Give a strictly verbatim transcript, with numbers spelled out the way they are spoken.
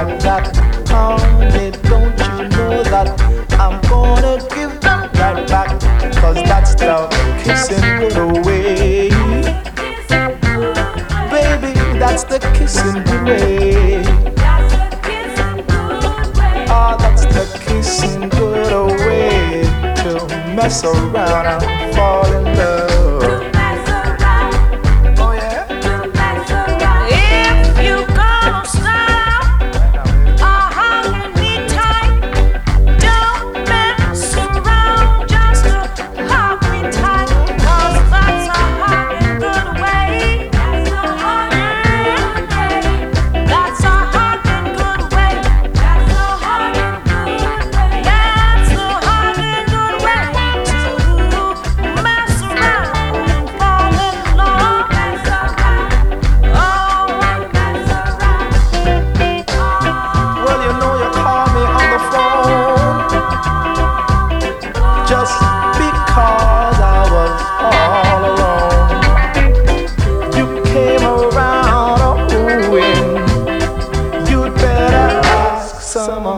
like that. Honey, don't you know that I'm gonna give them right back? Cause that's the kissing good way. Baby, that's the kissing good way. Ah, that's the kissing good way to mess around and fall in love. Just because I was all alone, you came around, oh, and you'd better ask someone.